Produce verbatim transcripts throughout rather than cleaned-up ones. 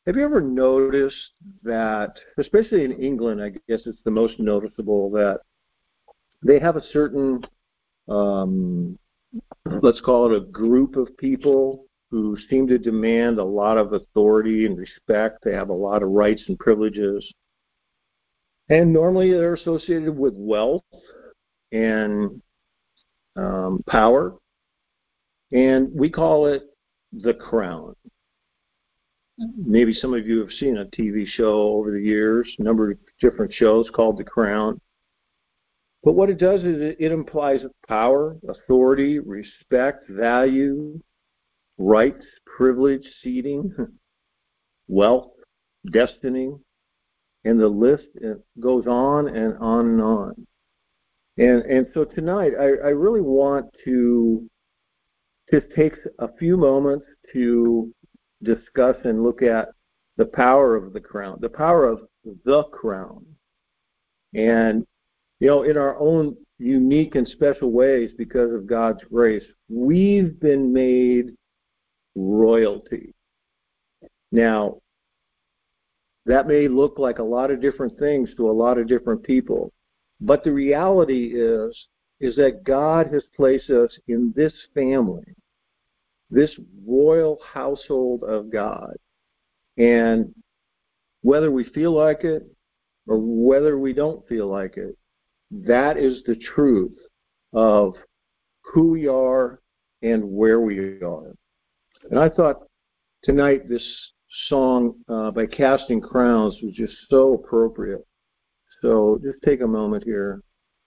have you ever noticed that, especially in England, I guess it's the most noticeable, that they have a certain, um, let's call it a group of people who seem to demand a lot of authority and respect. They have a lot of rights and privileges. And normally they're associated with wealth and um, power. And we call it the crown. Maybe some of you have seen a T V show over the years, a number of different shows called The Crown. But what it does is it, it implies power, authority, respect, value, rights, privilege, seating, wealth, destiny, and the list goes on and on and on. And and so tonight, I, I really want to just take a few moments to discuss and look at the power of the crown, the power of the crown. And, you know, in our own unique and special ways, because of God's grace, we've been made royalty. Now, that may look like a lot of different things to a lot of different people, but the reality is, is that God has placed us in this family, this royal household of God. And whether we feel like it or whether we don't feel like it, that is the truth of who we are and where we are. And I thought tonight this song uh, by Casting Crowns was just so appropriate. So just take a moment here.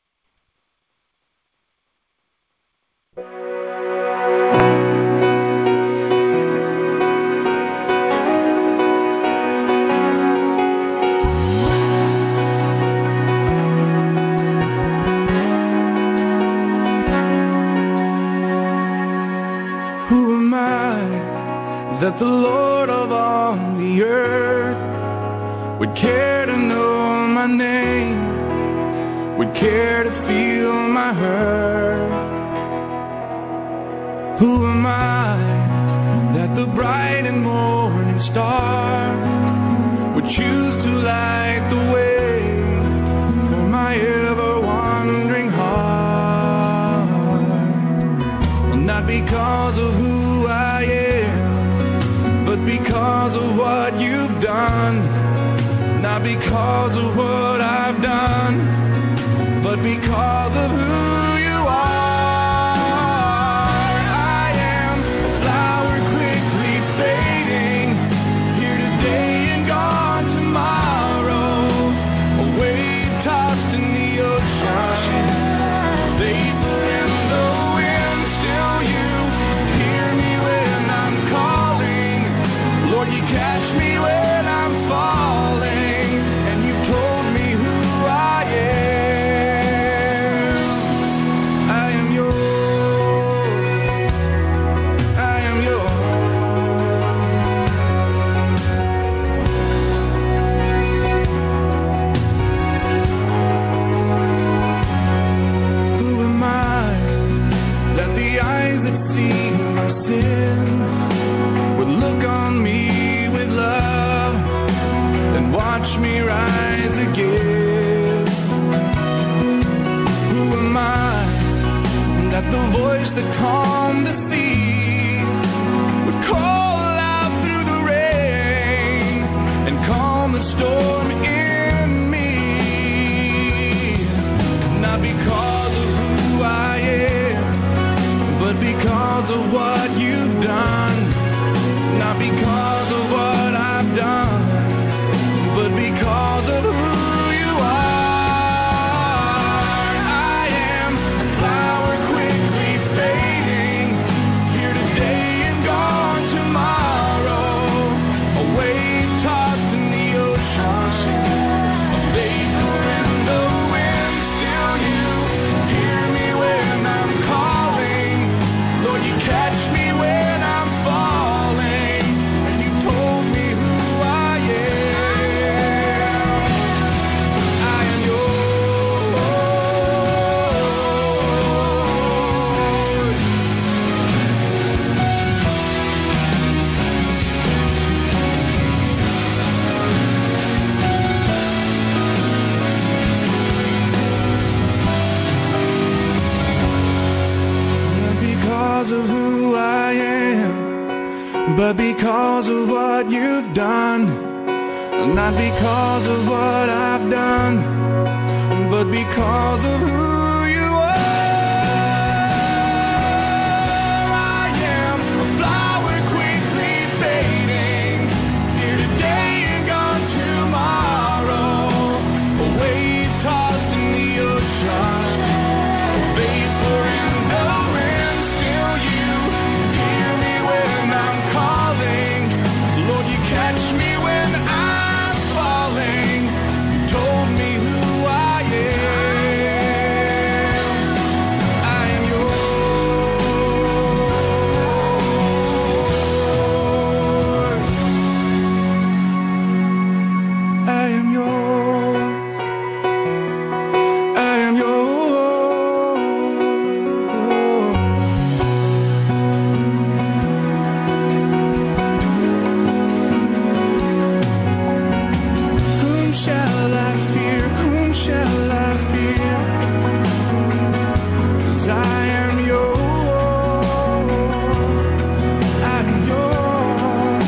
That the Lord of all the earth would care to know my name, would care to feel my hurt. Who am I that the bright and morning star would choose to light the way for my ever-wandering heart? Well, not because of who I am, but because of what you've done. Not because of what I've done, but because of who you are. I am a flower quickly fading, here today and gone tomorrow. A wave tossed in the ocean, vapor in the wind. Still you hear me when I'm calling. Lord, you catch me when I'm falling, and you told me who I am. I am yours. I am yours. Who am I that the eyes that see my sin would look on me with love and watch me rise again? Who am I that the voice that calmed the sea would call out through the rain and calm the storm in me? Not because of who I am, but because of what you've done. Not because of what I've done, but because of but because of what you've done. Not because of what I've done, but because of who you are. I am a flower quickly fading, here today and gone tomorrow, a wave tossed in the ocean, a vapor in the wind. Still you hear me when I'm calling. Lord, you catch me when I'm falling. You told me who I am. I am yours. I am yours. I am yours. Whom shall I fear? Whom shall I fear? 'Cause I am yours. I am yours.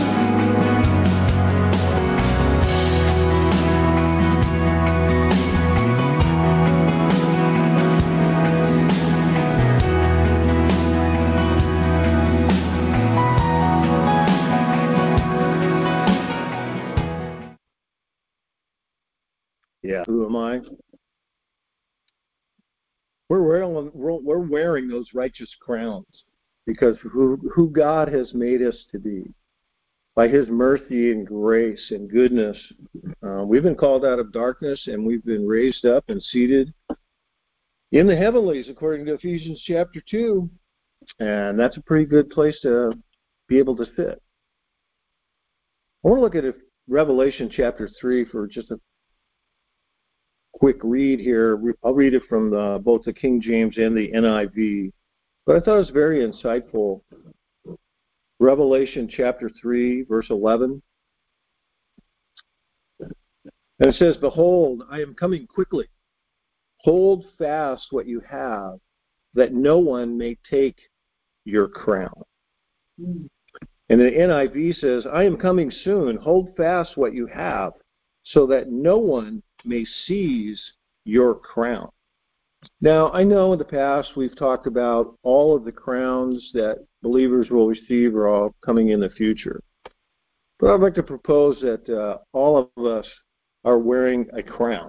Yeah. Who am I? We're wearing, we're wearing those righteous crowns because who, who God has made us to be. By his mercy and grace and goodness, uh, we've been called out of darkness and we've been raised up and seated in the heavenlies, according to Ephesians chapter two. And that's a pretty good place to be able to sit. I want to look at Revelation chapter three for just a quick read here. I'll read it from the, both the King James and the N I V. But I thought it was very insightful. Revelation chapter three, verse eleven. And it says, "Behold, I am coming quickly. Hold fast what you have, that no one may take your crown." Mm. And the N I V says, "I am coming soon. Hold fast what you have, so that no one may seize your crown." Now, I know in the past we've talked about all of the crowns that believers will receive are all coming in the future. But I'd like to propose that uh, all of us are wearing a crown.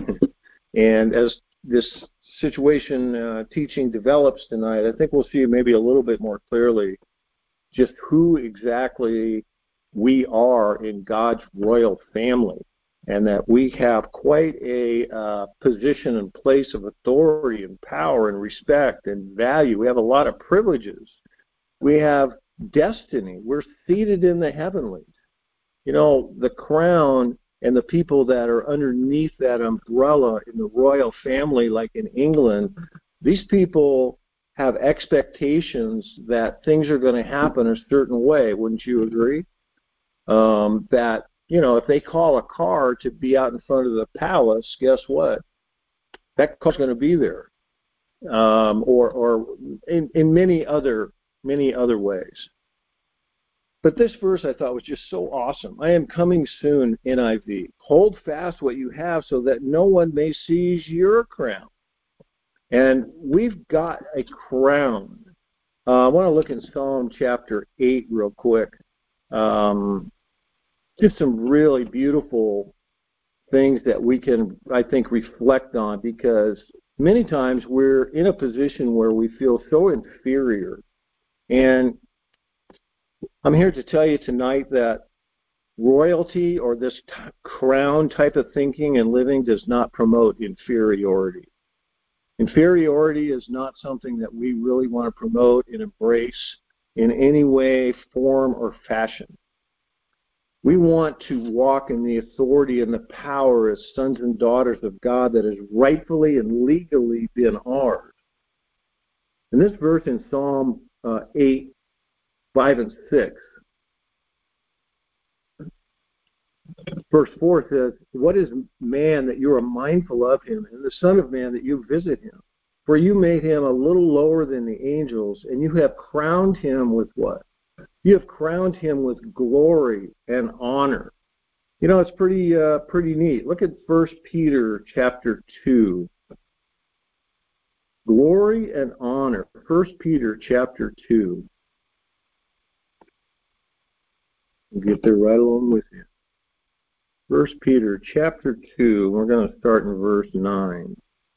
And as this situation uh, teaching develops tonight, I think we'll see maybe a little bit more clearly just who exactly we are in God's royal family, and that we have quite a uh, position and place of authority and power and respect and value. We have a lot of privileges. We have destiny. We're seated in the heavenlies. You know, the crown and the people that are underneath that umbrella in the royal family, like in England, these people have expectations that things are going to happen a certain way. Wouldn't you agree? Um, that, you know, if they call a car to be out in front of the palace, guess what? That car's going to be there. Um, or or in, in many other many other ways. But this verse I thought was just so awesome. "I am coming soon," N I V. "Hold fast what you have, so that no one may seize your crown." And we've got a crown. Uh, I want to look in Psalm chapter eight real quick. Um, just some really beautiful things that we can, I think, reflect on, because many times we're in a position where we feel so inferior. And I'm here to tell you tonight that royalty or this t- crown type of thinking and living does not promote inferiority. Inferiority is not something that we really want to promote and embrace in any way, form, or fashion. We want to walk in the authority and the power as sons and daughters of God that has rightfully and legally been ours. And this verse in Psalm uh, eight, five and six, verse four says, "What is man that you are mindful of him, and the Son of Man that you visit him? For you made him a little lower than the angels, and you have crowned him with" what? You have crowned him with glory and honor. You know, it's pretty uh, pretty neat. Look at First Peter chapter two. Glory and honor. First Peter chapter two. We'll get there right along with you. First Peter chapter two. We're going to start in verse nine.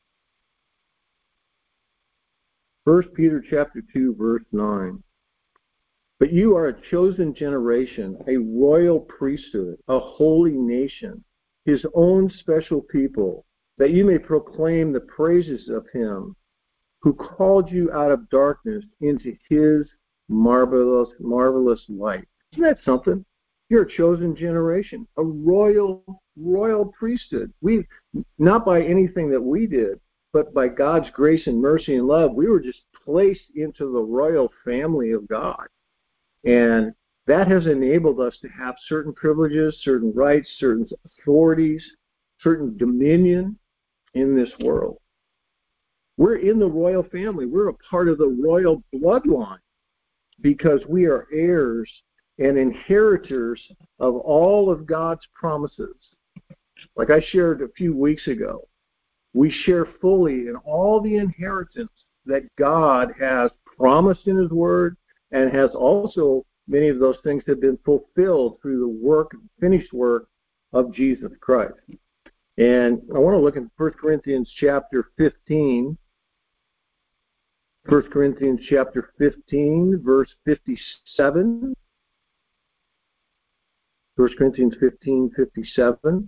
First Peter chapter two, verse nine. But you are a chosen generation, a royal priesthood, a holy nation, his own special people, that you may proclaim the praises of him who called you out of darkness into his marvelous, marvelous light. Isn't that something? You're a chosen generation, a royal, royal priesthood. We, not by anything that we did, but by God's grace and mercy and love, we were just placed into the royal family of God. And that has enabled us to have certain privileges, certain rights, certain authorities, certain dominion in this world. We're in the royal family. We're a part of the royal bloodline because we are heirs and inheritors of all of God's promises. Like I shared a few weeks ago, we share fully in all the inheritance that God has promised in his word, and has also, many of those things have been fulfilled through the work, finished work of Jesus Christ. And I want to look at First Corinthians chapter fifteen. First Corinthians chapter fifteen, verse fifty-seven. First Corinthians fifteen, fifty-seven.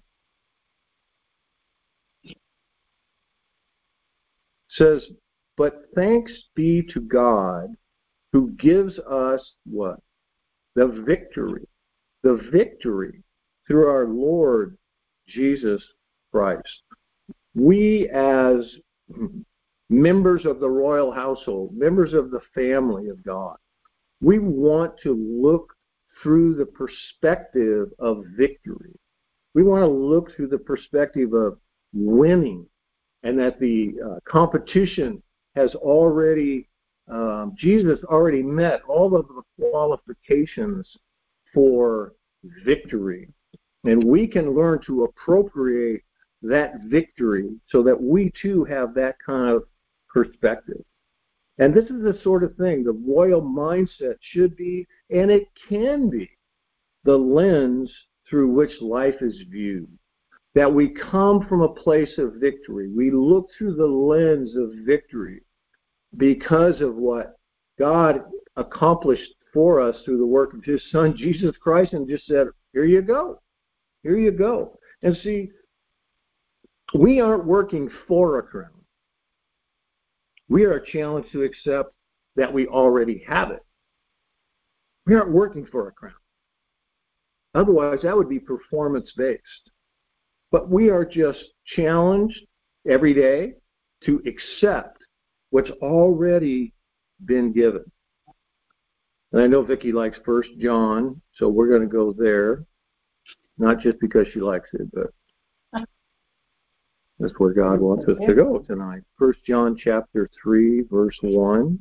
Says, but thanks be to God who gives us what? The victory. The victory through our Lord Jesus Christ. We as members of the royal household, members of the family of God, we want to look through the perspective of victory. We want to look through the perspective of winning, and that the uh, competition has already, um, Jesus already met all of the qualifications for victory. And we can learn to appropriate that victory so that we too have that kind of perspective. And this is the sort of thing the royal mindset should be, and it can be, the lens through which life is viewed. That we come from a place of victory. We look through the lens of victory because of what God accomplished for us through the work of his Son, Jesus Christ, and just said, here you go. Here you go. And see, we aren't working for a crown. We are challenged to accept that we already have it. We aren't working for a crown. Otherwise, that would be performance-based. But we are just challenged every day to accept what's already been given. And I know Vicki likes First John, so we're going to go there. Not just because she likes it, but that's where God wants us to go tonight. First John chapter three, verse one.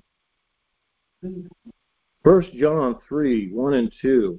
First John three, one and two.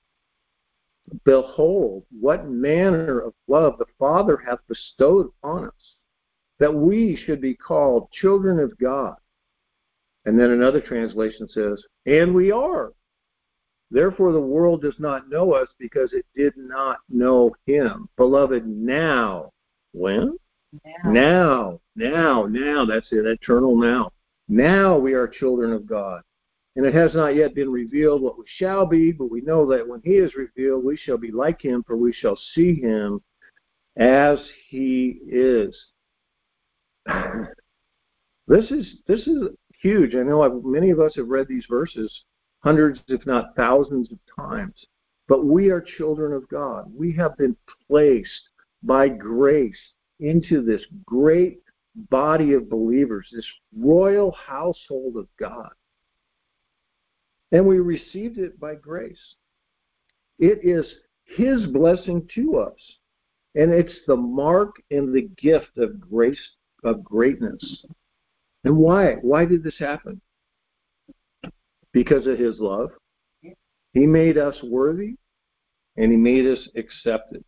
Behold, what manner of love the Father hath bestowed upon us, that we should be called children of God. And then another translation says, and we are. Therefore the world does not know us because it did not know him. Beloved, now. When? Now. Now, now, now. That's it, eternal now. Now we are children of God. And it has not yet been revealed what we shall be, but we know that when he is revealed, we shall be like him, for we shall see him as he is. This is this is huge. I know I've, many of us have read these verses hundreds, if not thousands of times. But we are children of God. We have been placed by grace into this great body of believers, this royal household of God. And we received it by grace. It is his blessing to us. And it's the mark and the gift of grace, of greatness. And why? Why did this happen? Because of his love? He made us worthy, and he made us accepted.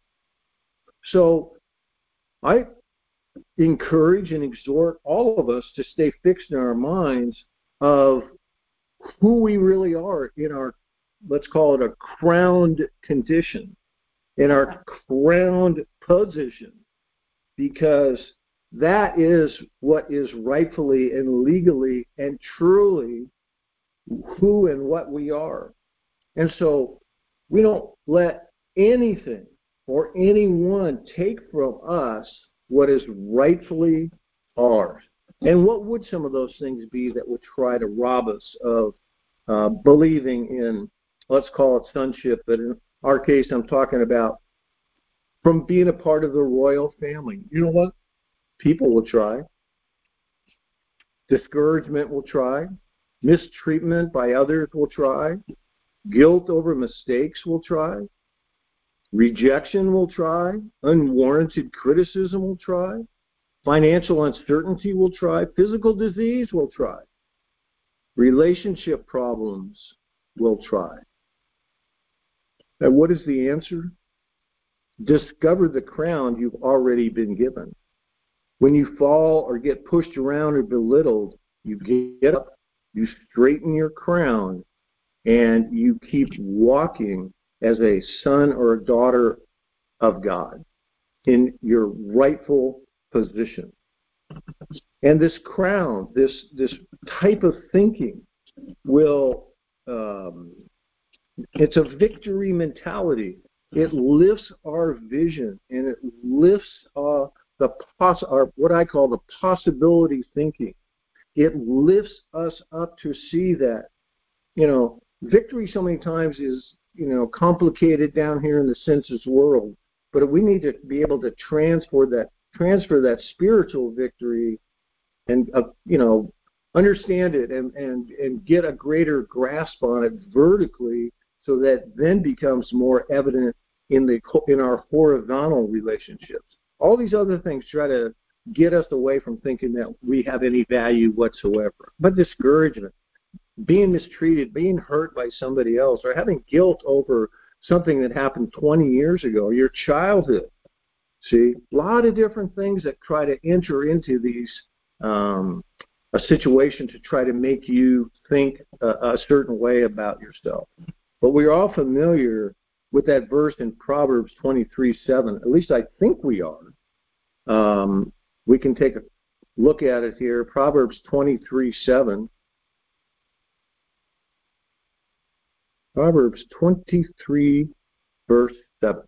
So I encourage and exhort all of us to stay fixed in our minds of who we really are in our, let's call it a crowned condition, in our crowned position, because that is what is rightfully and legally and truly who and what we are. And so we don't let anything or anyone take from us what is rightfully ours. And what would some of those things be that would try to rob us of uh, believing in, let's call it sonship, but in our case I'm talking about from being a part of the royal family. You know what? People will try. Discouragement will try. Mistreatment by others will try. Guilt over mistakes will try. Rejection will try. Unwarranted criticism will try. Financial uncertainty will try. Physical disease will try. Relationship problems will try. And what is the answer? Discover the crown you've already been given. When you fall or get pushed around or belittled, you get up, you straighten your crown, and you keep walking as a son or a daughter of God in your rightful position. And this crown, this this type of thinking will, um, it's a victory mentality. It lifts our vision, and it lifts uh, the poss- or what I call the possibility thinking. It lifts us up to see that, you know, victory so many times is, you know, complicated down here in the senses world, but we need to be able to transfer that, transfer that spiritual victory and, uh, you know, understand it and, and, and get a greater grasp on it vertically, so that then becomes more evident in the in our horizontal relationships. All these other things try to get us away from thinking that we have any value whatsoever. But discouragement, being mistreated, being hurt by somebody else, or having guilt over something that happened twenty years ago, or your childhood. See, a lot of different things that try to enter into these um, a situation to try to make you think a, a certain way about yourself. But we're all familiar with that verse in Proverbs twenty-three seven. At least I think we are. Um, we can take a look at it here. Proverbs twenty-three seven. Proverbs twenty-three, verse seven.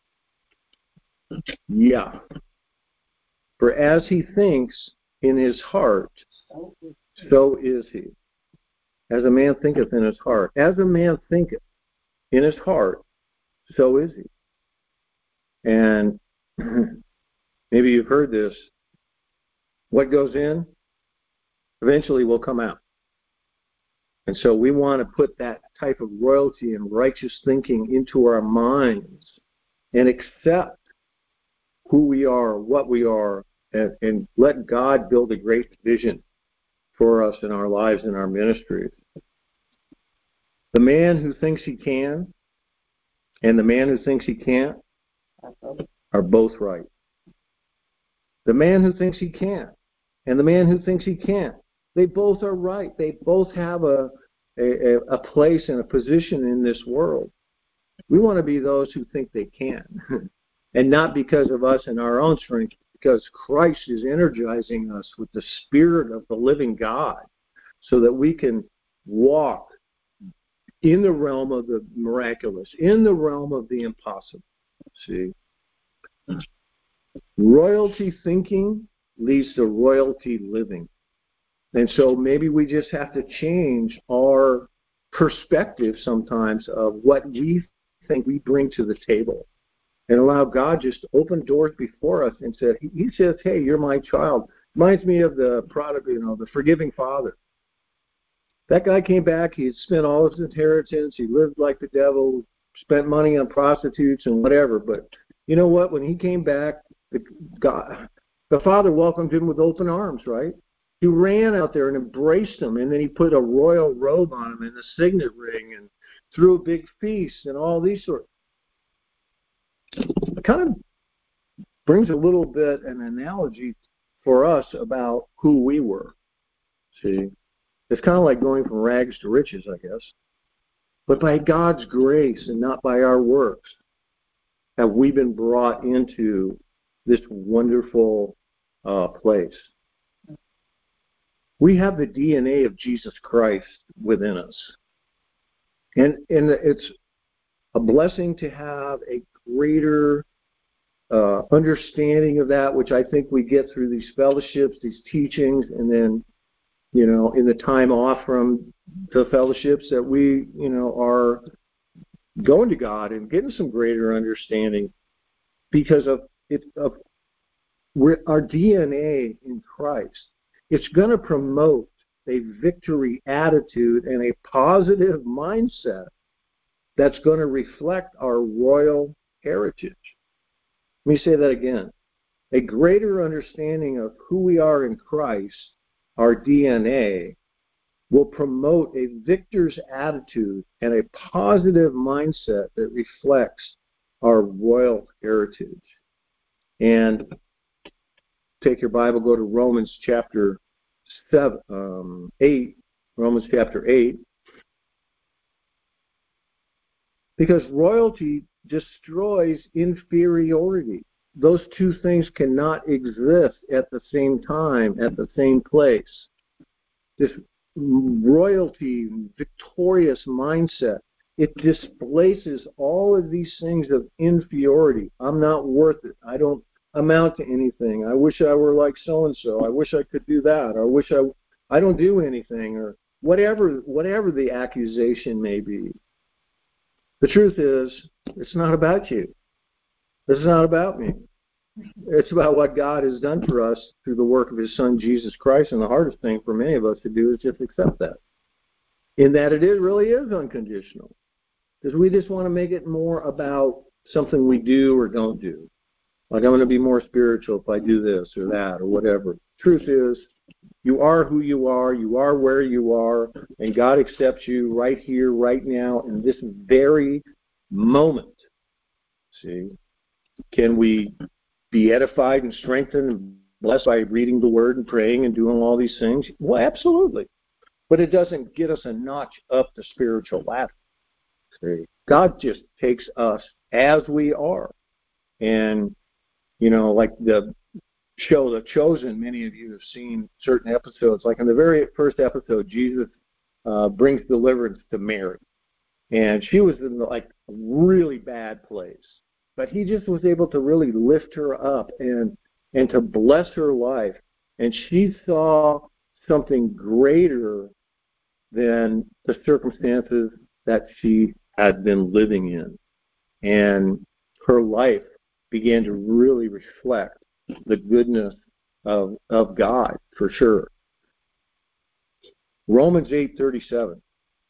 Yeah. For as he thinks in his heart, so is he. As a man thinketh in his heart. As a man thinketh in his heart, so is he. And maybe you've heard this. What goes in eventually will come out. And so we want to put that type of royalty and righteous thinking into our minds and accept who we are, what we are, and, and let God build a great vision for us in our lives and our ministries. The man who thinks he can and the man who thinks he can't are both right. The man who thinks he can and the man who thinks he can't, they both are right. They both have a, a, a place and a position in this world. We want to be those who think they can, and not because of us and our own strength, because Christ is energizing us with the Spirit of the living God so that we can walk in the realm of the miraculous, in the realm of the impossible. See? Royalty thinking leads to royalty living. And so maybe we just have to change our perspective sometimes of what we think we bring to the table and allow God just to open doors before us and said, he says, hey, you're my child. Reminds me of the prodigal, you know, the forgiving father. That guy came back, he had spent all his inheritance, he lived like the devil, spent money on prostitutes and whatever. But you know what? When he came back, the, God, the father welcomed him with open arms, right? He ran out there and embraced him, and then he put a royal robe on him and a signet ring, and threw a big feast and all these sorts. It kind of brings a little bit an analogy for us about who we were. See, it's kind of like going from rags to riches, I guess. But by God's grace and not by our works have we been brought into this wonderful uh, place. We have the D N A of Jesus Christ within us. And, and it's a blessing to have a greater uh, understanding of that, which I think we get through these fellowships, these teachings, and then, you know, in the time off from the fellowships that we, you know, are going to God and getting some greater understanding because of it, of we're, our D N A in Christ. It's going to promote a victory attitude and a positive mindset that's going to reflect our royal heritage. Let me say that again. A greater understanding of who we are in Christ, our D N A, will promote a victor's attitude and a positive mindset that reflects our royal heritage. And take your Bible, go to Romans chapter seven, um, eight, Romans chapter eight. Because royalty destroys inferiority. Those two things cannot exist at the same time, at the same place. This royalty, victorious mindset, it displaces all of these things of inferiority. I'm not worth it. I don't amount to anything. I wish I were like so-and-so. I wish I could do that. Or I wish I, I don't do anything. Or whatever, whatever the accusation may be. The truth is, it's not about you. This is not about me. It's about what God has done for us through the work of His Son, Jesus Christ. And the hardest thing for many of us to do is just accept that. In that it is, really is unconditional. Because we just want to make it more about something we do or don't do. Like, I'm going to be more spiritual if I do this or that or whatever. Truth is, you are who you are, you are where you are, and God accepts you right here, right now, in this very moment. See? Can we be edified and strengthened and blessed by reading the Word and praying and doing all these things? Well, absolutely. But it doesn't get us a notch up the spiritual ladder. See? God just takes us as we are. And, you know, like the show The Chosen, many of you have seen certain episodes. Like in the very first episode, Jesus uh, brings deliverance to Mary. And she was in like a really bad place. But he just was able to really lift her up and and to bless her life. And she saw something greater than the circumstances that she had been living in. And her life began to really reflect the goodness of of God, for sure. Romans eight thirty-seven.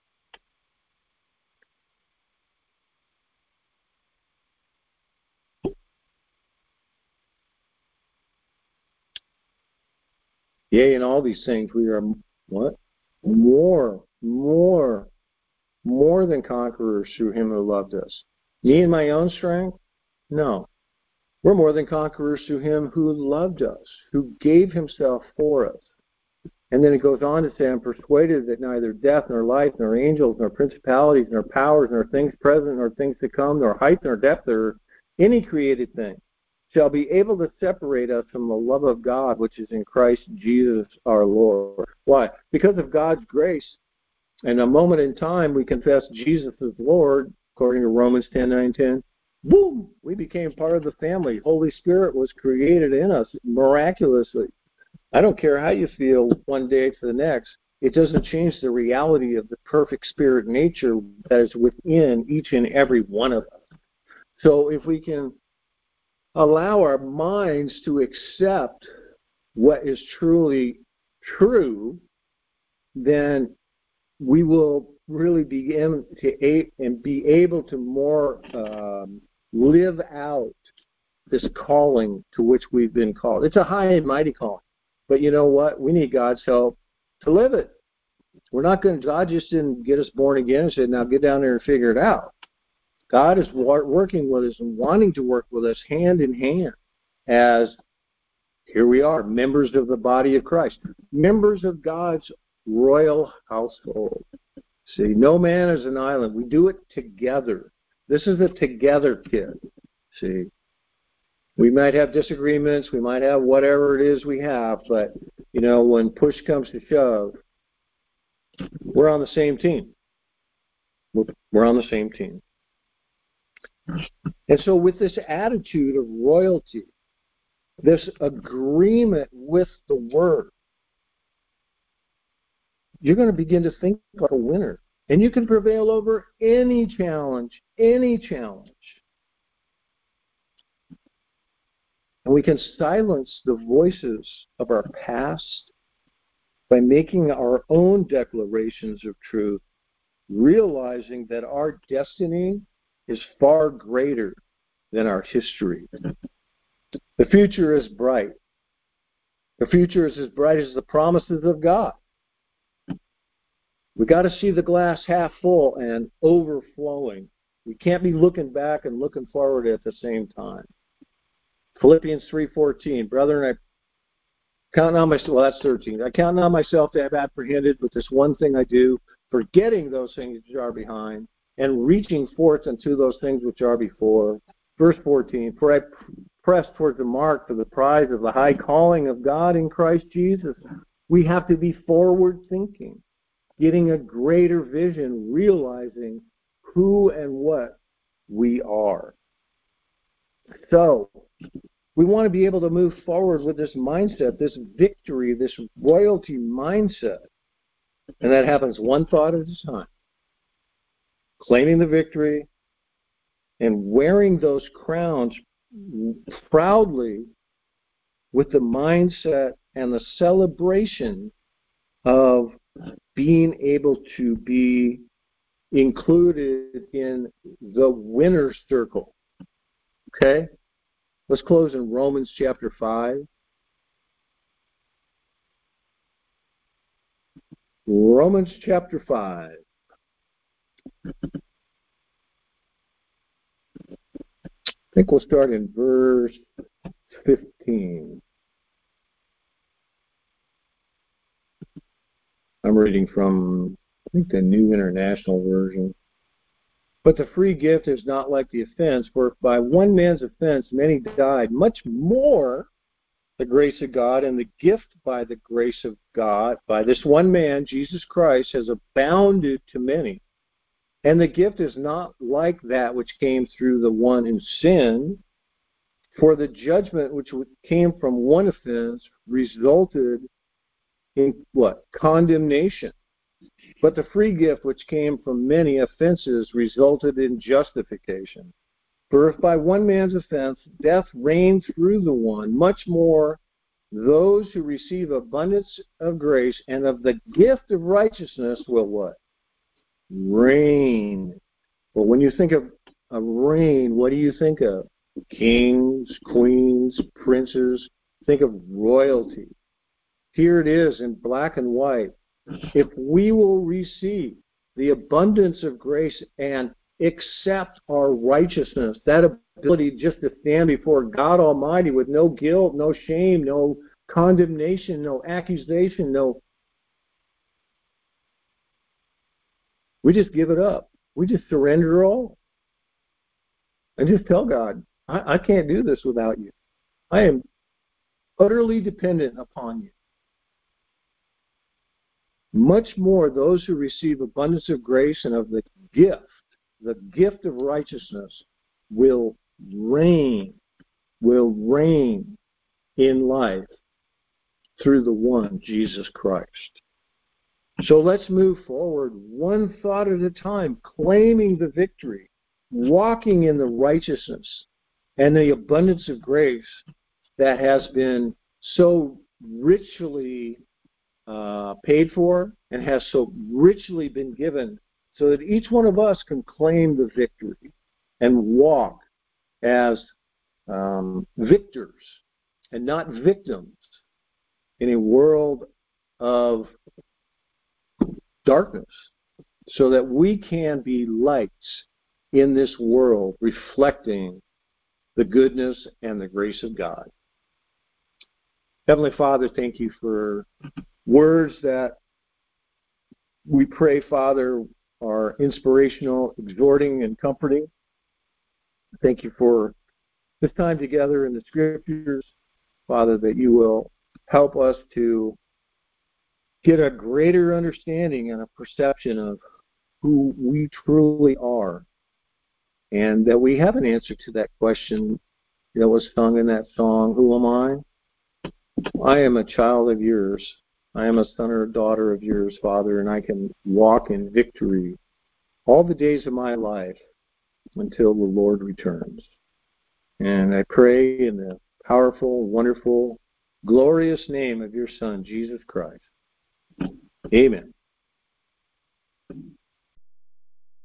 Yea, in all these things we are what? More, more, more than conquerors through Him who loved us. Me and my own strength? No. We're more than conquerors through Him who loved us, who gave Himself for us. And then it goes on to say, I'm persuaded that neither death, nor life, nor angels, nor principalities, nor powers, nor things present, nor things to come, nor height, nor depth, or any created thing shall be able to separate us from the love of God, which is in Christ Jesus our Lord. Why? Because of God's grace. And a moment in time, we confess Jesus as Lord, according to Romans ten nine ten. Boom! We became part of the family. Holy Spirit was created in us miraculously. I don't care how you feel one day to the next. It doesn't change the reality of the perfect spirit nature that is within each and every one of us. So if we can allow our minds to accept what is truly true, then we will really begin to a- and be able to more um, live out this calling to which we've been called. It's a high and mighty calling. But you know what? We need God's help to live it. We're not going to, God just didn't get us born again and said, now get down there and figure it out. God is working with us and wanting to work with us hand in hand as, here we are, members of the body of Christ, members of God's royal household. See, no man is an island. We do it together. This is a together kid. See, we might have disagreements. We might have whatever it is we have. But, you know, when push comes to shove, we're on the same team. We're on the same team. And so with this attitude of royalty, this agreement with the Word, you're going to begin to think like a winner. And you can prevail over any challenge, any challenge. And we can silence the voices of our past by making our own declarations of truth, realizing that our destiny is far greater than our history. The future is bright. The future is as bright as the promises of God. We got to see the glass half full and overflowing. We can't be looking back and looking forward at the same time. Philippians three fourteen, brethren, I count not myself, well, that's thirteen. I count not myself to have apprehended, but this one thing I do, forgetting those things which are behind, and reaching forth unto those things which are before. Verse fourteen, for I press towards the mark for the prize of the high calling of God in Christ Jesus. We have to be forward thinking, getting a greater vision, realizing who and what we are. So, we want to be able to move forward with this mindset, this victory, this royalty mindset. And that happens one thought at a time. Claiming the victory and wearing those crowns proudly with the mindset and the celebration of being able to be included in the winner's circle. Okay? Let's close in Romans chapter five. Romans chapter five. I think we'll start in verse fifteen. I'm reading from, I think, the New International Version. But the free gift is not like the offense, for if by one man's offense many died, much more the grace of God and the gift by the grace of God, by this one man, Jesus Christ, has abounded to many. And the gift is not like that which came through the one who sinned, for the judgment which came from one offense resulted in what? Condemnation. But the free gift which came from many offenses resulted in justification. For if by one man's offense death reigned through the one, much more those who receive abundance of grace and of the gift of righteousness will what? Reign. Well, when you think of a reign, what do you think of? Kings, queens, princes. Think of royalty. Here it is in black and white. If we will receive the abundance of grace and accept our righteousness, that ability just to stand before God Almighty with no guilt, no shame, no condemnation, no accusation, no... We just give it up. We just surrender all. And just tell God, I, I can't do this without you. I am utterly dependent upon you. Much more those who receive abundance of grace and of the gift, the gift of righteousness, will reign, will reign in life through the one, Jesus Christ. So let's move forward one thought at a time, claiming the victory, walking in the righteousness and the abundance of grace that has been so richly Uh, paid for and has so richly been given, so that each one of us can claim the victory and walk as um, victors and not victims in a world of darkness so that we can be lights in this world reflecting the goodness and the grace of God. Heavenly Father, thank you for words that we pray, Father, are inspirational, exhorting, and comforting. Thank you for this time together in the Scriptures, Father, that you will help us to get a greater understanding and a perception of who we truly are, and that we have an answer to that question that was sung in that song, Who Am I? I am a child of yours. I am a son or a daughter of yours, Father, and I can walk in victory all the days of my life until the Lord returns. And I pray in the powerful, wonderful, glorious name of your Son, Jesus Christ. Amen.